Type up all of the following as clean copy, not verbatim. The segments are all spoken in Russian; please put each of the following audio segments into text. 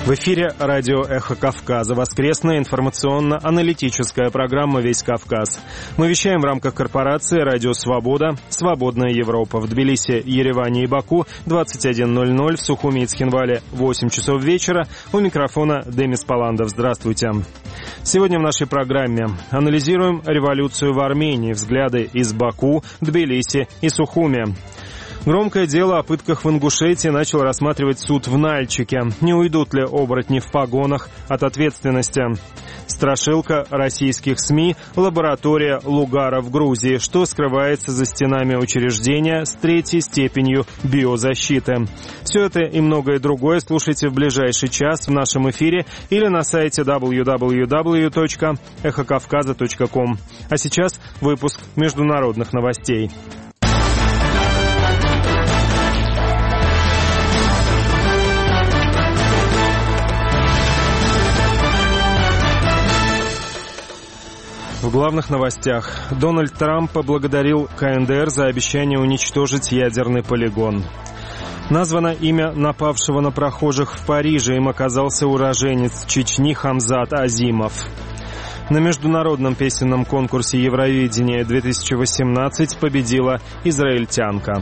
В эфире радио «Эхо Кавказа», воскресная информационно-аналитическая программа «Весь Кавказ». Мы вещаем в рамках корпорации «Радио Свобода», «Свободная Европа» в Тбилиси, Ереване и Баку 21:00, в Сухуми и Цхинвале 8 часов вечера. У микрофона Демис Паландов. Здравствуйте. Сегодня в нашей программе анализируем революцию в Армении, взгляды из Баку, Тбилиси и Сухуми. Громкое дело о пытках в Ингушетии начал рассматривать суд в Нальчике. Не уйдут ли оборотни в погонах от ответственности? Страшилка российских СМИ, лаборатория Лугара в Грузии. Что скрывается за стенами учреждения с 3-й степенью биозащиты? Все это и многое другое слушайте в ближайший час в нашем эфире или на сайте www.эхокавказа.ком. А сейчас выпуск международных новостей. В главных новостях. Дональд Трамп поблагодарил КНДР за обещание уничтожить ядерный полигон. Названо имя напавшего на прохожих в Париже. Им оказался уроженец Чечни Хамзат Азимов. На международном песенном конкурсе Евровидения-2018 победила израильтянка.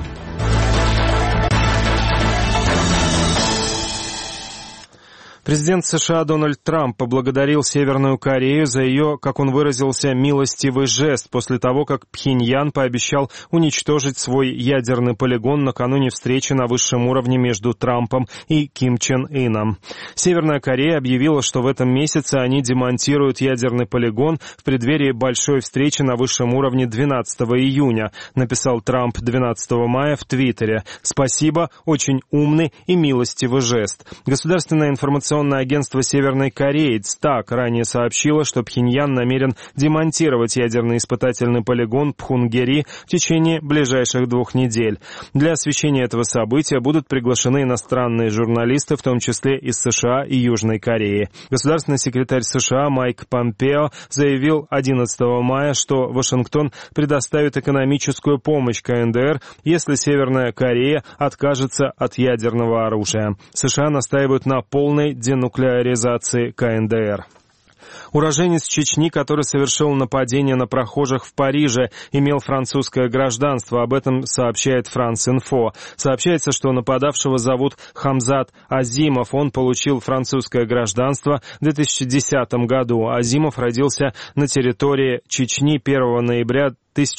Президент США Дональд Трамп поблагодарил Северную Корею за ее, как он выразился, милостивый жест после того, как Пхеньян пообещал уничтожить свой ядерный полигон накануне встречи на высшем уровне между Трампом и Ким Чен Ыном. Северная Корея объявила, что в этом месяце они демонтируют ядерный полигон в преддверии большой встречи на высшем уровне 12 июня, написал Трамп 12 мая в Твиттере. «Спасибо, очень умный и милостивый жест». Государственная информационное агентство Северной Кореи ЦТАК ранее сообщило, что Пхеньян намерен демонтировать ядерный испытательный полигон Пхунгери в течение ближайших 2 недель. Для освещения этого события будут приглашены иностранные журналисты, в том числе из США и Южной Кореи. Государственный секретарь США Майк Помпео заявил 11 мая, что Вашингтон предоставит экономическую помощь КНДР, если Северная Корея откажется от ядерного оружия. США настаивают на полной денуклеаризации КНДР. Уроженец Чечни, который совершил нападение на прохожих в Париже, имел французское гражданство. Об этом сообщает France-Info. Сообщается, что нападавшего зовут Хамзат Азимов. Он получил французское гражданство в 2010 году. Азимов родился на территории Чечни 1 ноября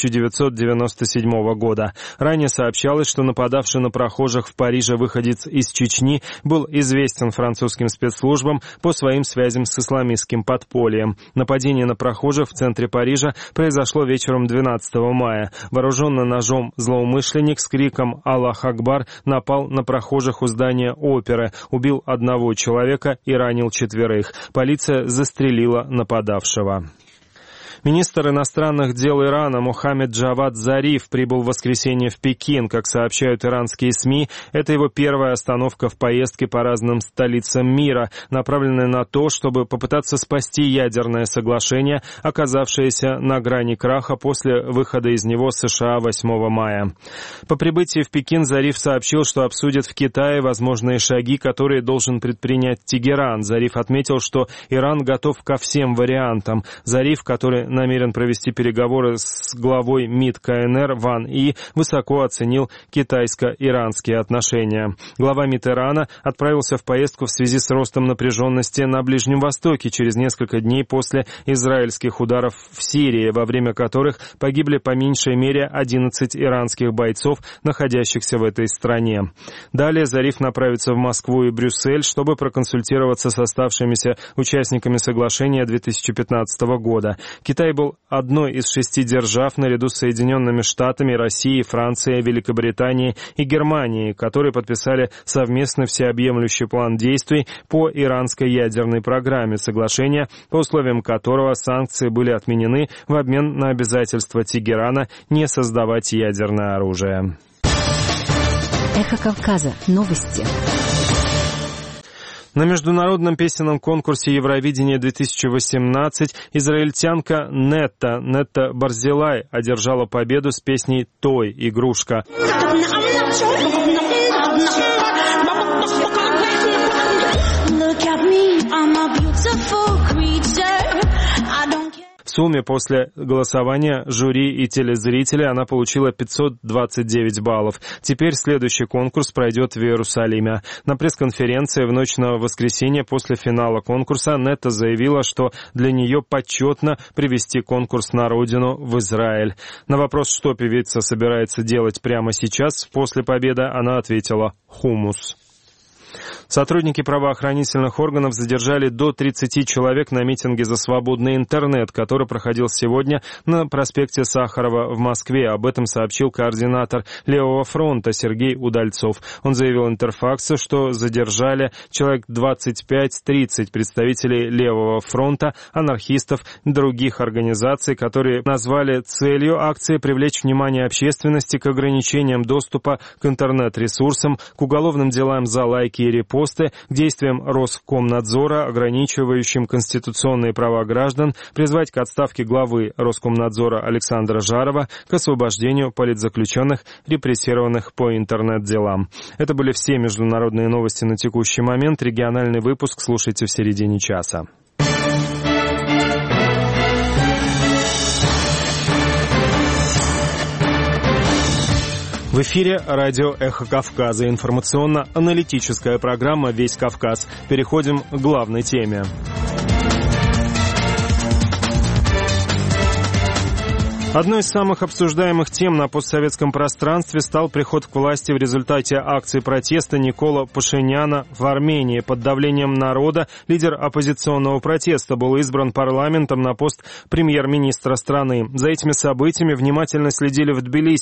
1997 года. Ранее сообщалось, что нападавший на прохожих в Париже выходец из Чечни был известен французским спецслужбам по своим связям с исламистским подпольем. Нападение на прохожих в центре Парижа произошло вечером 12 мая. Вооруженный ножом злоумышленник с криком «Аллах Акбар» напал на прохожих у здания оперы, убил 1 человека и ранил 4. Полиция застрелила нападавшего. Министр иностранных дел Ирана Мохаммед Джавад Зариф прибыл в воскресенье в Пекин. Как сообщают иранские СМИ, это его первая остановка в поездке по разным столицам мира, направленная на то, чтобы попытаться спасти ядерное соглашение, оказавшееся на грани краха после выхода из него США 8 мая. По прибытии в Пекин Зариф сообщил, что обсудит в Китае возможные шаги, которые должен предпринять Тегеран. Зариф отметил, что Иран готов ко всем вариантам. Зариф, который намерен провести переговоры с главой МИД КНР Ван И, высоко оценил китайско-иранские отношения. Глава МИД Ирана отправился в поездку в связи с ростом напряженности на Ближнем Востоке через несколько дней после израильских ударов в Сирии, во время которых погибли по меньшей мере 11 иранских бойцов, находящихся в этой стране. Далее Зариф направится в Москву и Брюссель, чтобы проконсультироваться с оставшимися участниками соглашения 2015 года. Китай был одной из 6 держав наряду с Соединенными Штатами, Россией, Францией, Великобританией и Германией, которые подписали совместный всеобъемлющий план действий по иранской ядерной программе, соглашение, по условиям которого санкции были отменены в обмен на обязательство Тегерана не создавать ядерное оружие. Эхо Кавказа. Новости. На международном песенном конкурсе Евровидения-2018 израильтянка Нетта Барзилай одержала победу с песней «Той, игрушка». сумме после голосования жюри и телезрителей она получила 529 баллов. Теперь следующий конкурс пройдет в Иерусалиме. На пресс-конференции в ночь на воскресенье после финала конкурса Нетта заявила, что для нее почетно привести конкурс на родину в Израиль. На вопрос, что певица собирается делать прямо сейчас, после победы, она ответила «хумус». Сотрудники правоохранительных органов задержали до 30 человек на митинге за свободный интернет, который проходил сегодня на проспекте Сахарова в Москве. Об этом сообщил координатор Левого фронта Сергей Удальцов. Он заявил Интерфаксу, что задержали человек 25-30 представителей Левого фронта, анархистов, других организаций, которые назвали целью акции привлечь внимание общественности к ограничениям доступа к интернет-ресурсам, к уголовным делам за лайки и репосты, к действиям Роскомнадзора, ограничивающим конституционные права граждан, призвать к отставке главы Роскомнадзора Александра Жарова, к освобождению политзаключенных, репрессированных по интернет-делам. Это были все международные новости на текущий момент. Региональный выпуск слушайте в середине часа. В эфире радио «Эхо Кавказа», информационно-аналитическая программа «Весь Кавказ». Переходим к главной теме. Одной из самых обсуждаемых тем на постсоветском пространстве стал приход к власти в результате акции протеста Никола Пашиняна в Армении. Под давлением народа лидер оппозиционного протеста был избран парламентом на пост премьер-министра страны. За этими событиями внимательно следили в Тбилиси.